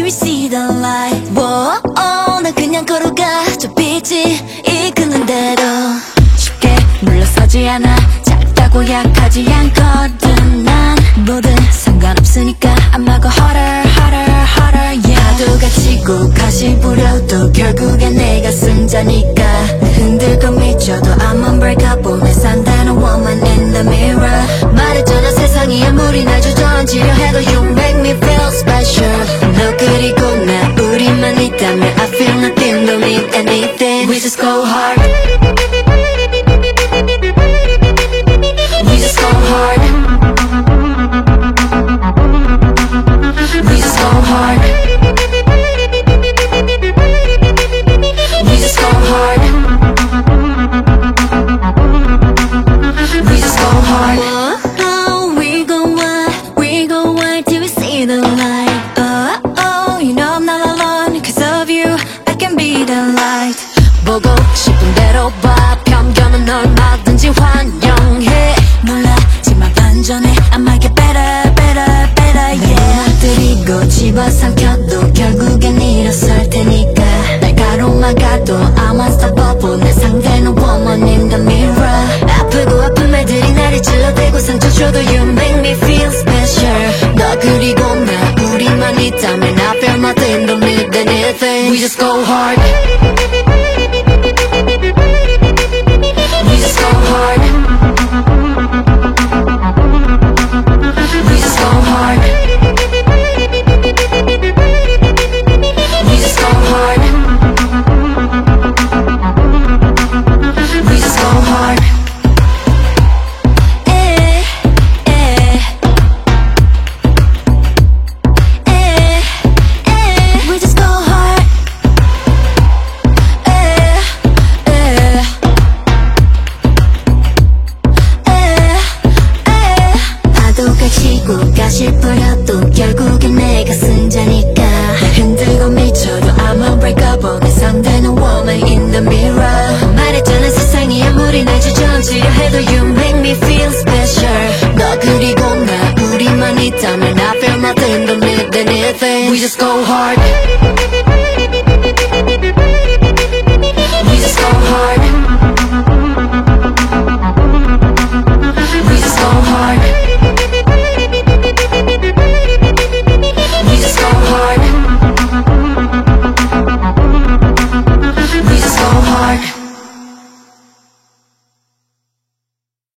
we see the light. Whoa, 나 그냥 걸어가 저 빛이 이끄는 대로. 쉽게 물러서지 않아. 작다고 약하지 않거든 난. 뭐든 상관없으니까 I'm go harder, harder, harder, yeah. 파도가 치고 가시 부려도 결국엔 내가 승자니까. 흔들고 미쳐도 I'm unbreakable. 내 산다는 woman in the mirror. 말했잖아 세상이 아무리 날 주저앉으려 해도 You make me feel special. 너 그리고 나 우리만 있다면 I feel nothing, don't need anything. We just go hard. We just go hard. We just go hard. We just go hard. We just go hard. Oh, we go wide till we see the light. Oh, you know I'm not alone. Cause of you, I can be the light. 보고 싶은 대로 봐. 편견은 얼마든지 환영해. 몰라지만 반전해. I might get better, better, better, yeah. 무너뜨리고 집어삼켜도 결국엔 일어설 테니까. 날 가로막아도 I'm unstoppable. 내 상대는 woman in the mirror. 아프고 아픈 말들이 나를 찔러대고 상처 줘도 You make me feel special. 너 그리고 나 우리만 있다면 I feel nothing, don't need anything. We just go hard.